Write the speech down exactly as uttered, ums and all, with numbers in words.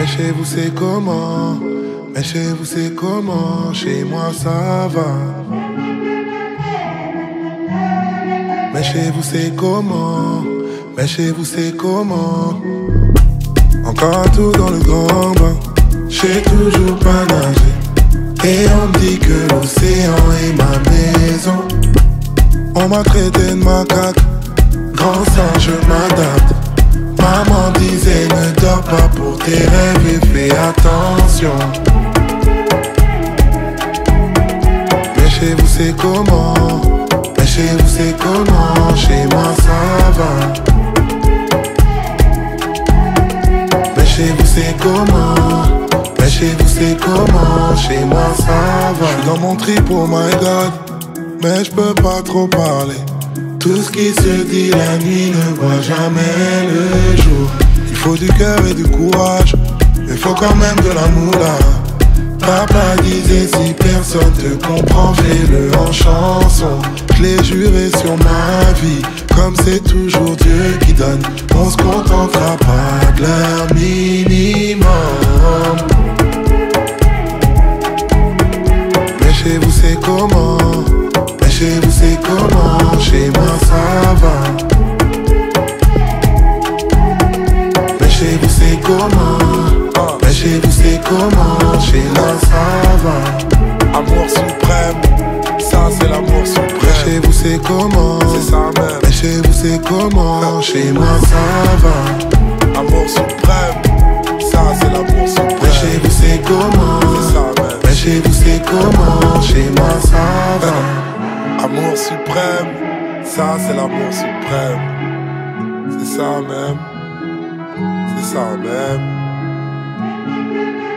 Mais chez vous c'est comment? Mais chez vous c'est comment? Chez moi ça va. Mais chez vous c'est comment? Mais chez vous c'est comment? Encore un tour dans le grand bain, j'ai toujours pas nagé. Et on me dit que l'océan est ma maison. On m'a traité de macaque, grand sang je m'adapte. Maman disait ne dors pas pour tes rêves et fais attention. Mais chez vous c'est comment? Mais chez vous c'est comment? Chez moi ça va. Mais chez vous c'est comment? Mais chez vous c'est comment? Chez moi ça va. J'suis dans mon trip, oh my god, mais j'peux pas trop parler. Tout ce qui se dit la nuit ne voit jamais le jour. Il faut du cœur et du courage, mais faut quand même de la moula. Papa disait si personne te comprend, fais-le en chanson. Je l'ai juré sur ma vie, comme c'est toujours Dieu qui donne, on se contentera pas de leur minimum. Mais chez vous c'est comment? Mais chez vous c'est comment? Chez moi ça va. Mais chez vous c'est comment? Mais chez vous c'est comment? Chez moi ça va. Amour suprême, ça c'est l'amour suprême. Mais chez vous c'est comment? C'est ça même. Mais chez vous c'est comment? Chez moi ça va. Amour suprême, ça c'est l'amour suprême. Mais chez vous c'est comment? C'est ça même. Mais chez vous c'est comment? Chez moi ça va. Amour suprême, ça c'est l'amour suprême. C'est ça même. C'est ça même.